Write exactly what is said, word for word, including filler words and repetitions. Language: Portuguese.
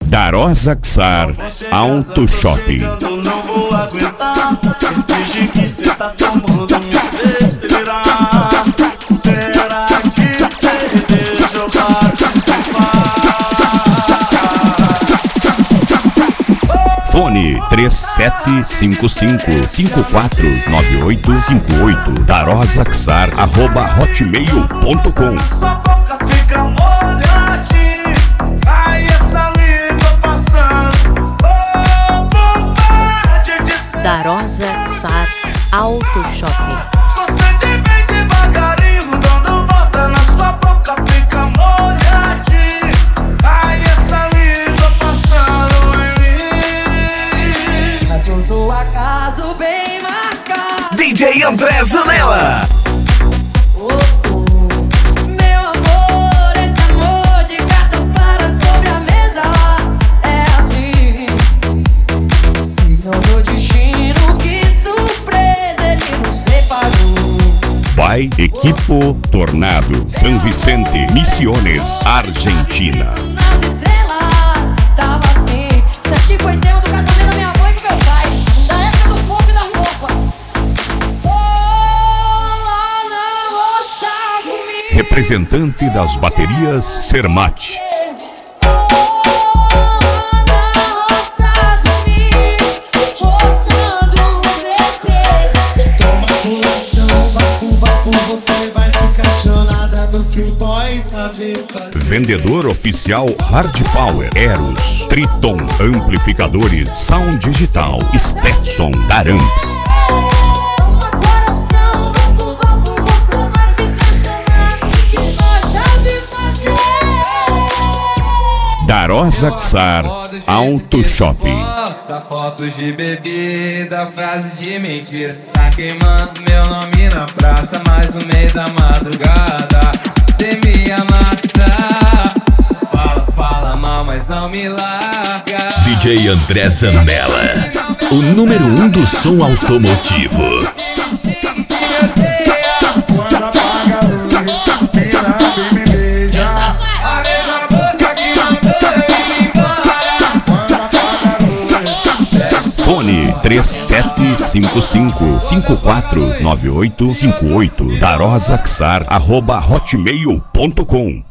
Darosa Xar Auto Shopping. Não vou aguentar esse que cê tá tomando me besteira. Será que cê deixa eu participar? Fone três sete cinco cinco, cinco quatro nove oito cinco oito. Darosa Xar arroba hotmail ponto com. Sua boca fica molhadinha, ai essa língua passando, oh, vontade de... Darosa Xar Auto Shopping. Só sente bem devagarinho, dando volta na sua boca fica molhadinha, ai essa língua passando em mim. Assunto acaso bem marcado. D J André Zanella. By Equipo Tornado, São Vicente, Misiones, Argentina. Nas estrelas, tava assim. Isso aqui foi tema do casamento da minha mãe e do meu pai, da época do fogo e da roupa. Oh, na roça comigo. Representante das baterias Sermate. Você vai ficar chonada no que o boy sabe fazer. Vendedor oficial Hard Power, Eros, Triton, Amplificadores, Sound Digital, Stetson, Daramps. Darosa Xar Auto Shopping. Posta fotos de bebida, frases de mentira. Tá queimando meu nome na praça, mas no meio da madrugada cê me amassa. Fala, fala mal, mas não me larga. D J André Zanella, o número um do som automotivo. Quando apaga a luz, ela vem me beija. A mesma boca que mandou eu ir embora. Quando apaga a luz. Fone três sete cinco cinco, cinco quatro nove oito cinco oito. Darosa Xar arroba hotmail ponto com.